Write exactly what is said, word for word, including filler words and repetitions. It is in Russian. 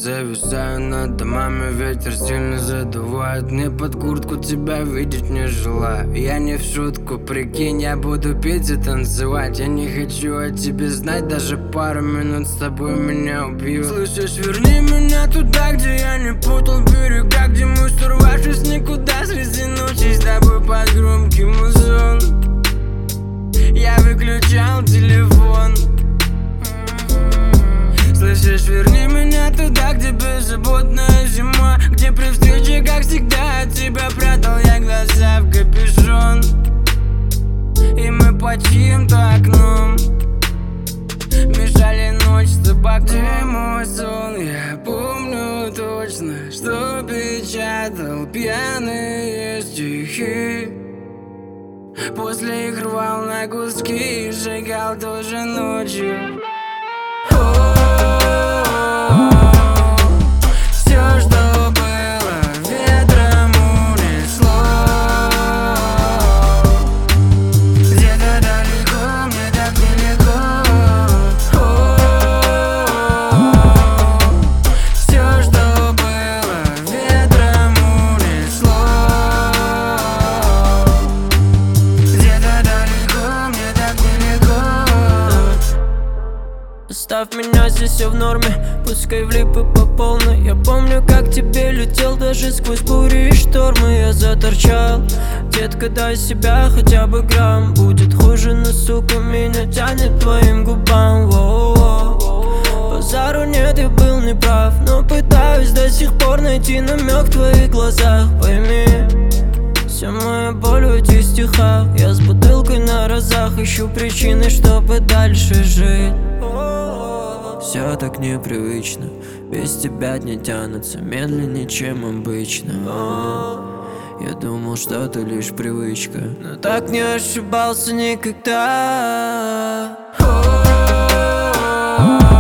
зависаю над домами, ветер сильно задувает. Мне под куртку тебя видеть не желаю. Я не в шутку, прикинь, я буду петь и танцевать. Я не хочу о тебе знать, даже пару минут с тобой меня убьют. Слышишь, верни меня туда, где я не путал берега, где мы сорвавшись никуда среди ночи с тобой под громкий музон. Я выключал телефон. Слышишь, верни меня туда, где беззаботная зима, где при встрече, как всегда, от тебя прятал я глаза в капюшон. И мы под чьим-то окном мешали ночь с табаком. Где мой сон? Я помню точно, что печатал пьяные стихи. После их рвал на куски и сжигал тоже ночью. Все, что было, ветром унесло. Где-то далеко, мне так нелегко. Все, что было, ветром унесло. Где-то далеко, мне так нелегко. Оставь меня, здесь все в норме, пускай влипы по полной. Я помню, как тебе летел даже сквозь бури и штормы. Я заторчал, детка, дай себя хотя бы грамм. Будет хуже, но, сука, меня тянет твоим губам. Воу-воу. Базару нет, я был неправ, но пытаюсь до сих пор найти намек в твоих глазах. Пойми, вся моя боль в этих стихах. Я с бутылкой на разах ищу причины, чтобы дальше жить. Все так непривычно, без тебя дни тянутся медленнее, чем обычно. Я думал, что это лишь привычка, но так не ошибался никогда.